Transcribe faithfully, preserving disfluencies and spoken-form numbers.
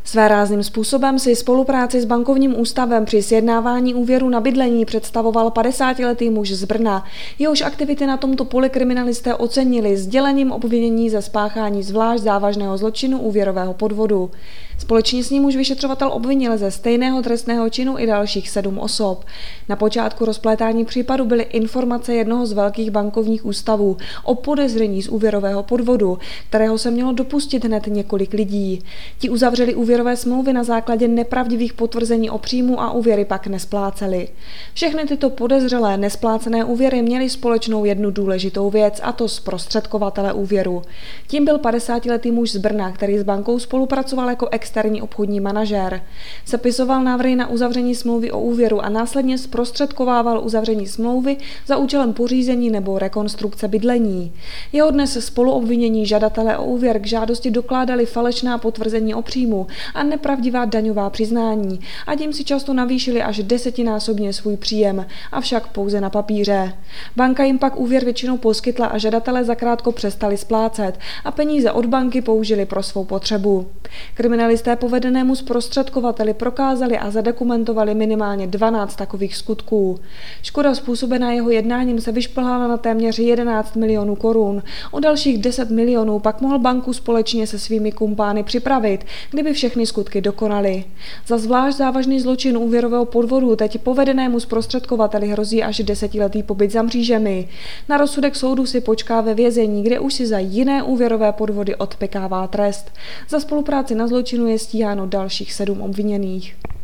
Svérázným způsobem si spolupráci s bankovním ústavem při sjednávání úvěru na bydlení představoval padesátiletý muž z Brna. Jehož aktivity na tomto poli kriminalisté ocenili sdělením obvinění za spáchání zvlášť závažného zločinu úvěrového podvodu. Společně s ním už vyšetřovatel obvinil ze stejného trestného činu i dalších sedm osob. Na počátku rozplétání případu byly informace jednoho z velkých bankovních ústavů o podezření z úvěrového podvodu, kterého se mělo dopustit hned několik lidí. Ti uzavřeli úvěrové smlouvy na základě nepravdivých potvrzení o příjmu a úvěry pak nespláceli. Všechny tyto podezřelé nesplácené úvěry měly společnou jednu důležitou věc, a to zprostředkovatele úvěru. Tím byl padesátiletý muž z Brna, který s bankou spolupracoval jako externí obchodní manažer. Sepisoval návrhy na uzavření smlouvy o úvěru a následně zprostředkovával uzavření smlouvy za účelem pořízení nebo rekonstrukce bydlení. Jeho dnes spoluobvinění žadatelé o úvěr k žádosti dokládali falešná potvrzení o příjmu a nepravdivá daňová přiznání, a tím si často navýšili až desetinásobně svůj příjem, avšak pouze na papíře. Banka jim pak úvěr většinou poskytla a žadatelé zakrátko přestali splácet a peníze od banky použili pro svou potřebu. Kriminalisté povedenému zprostředkovateli prokázali a zadokumentovali minimálně dvanáct takových skutků. Škoda způsobená jeho jednáním se vyšplhala na téměř jedenáct milionů korun. O dalších deset milionů pak mohl banku společně se svými kumpány připravit, kdyby všechny skutky dokonali. Za zvlášť závažný zločin úvěrového podvodu teď povedenému zprostředkovateli hrozí až desetiletý pobyt za mřížemi. Na rozsudek soudu si počká ve vězení, kde už si za jiné úvěrové podvody odpekává trest. Za spolupráci na zločinu je stíháno dalších sedm obviněných.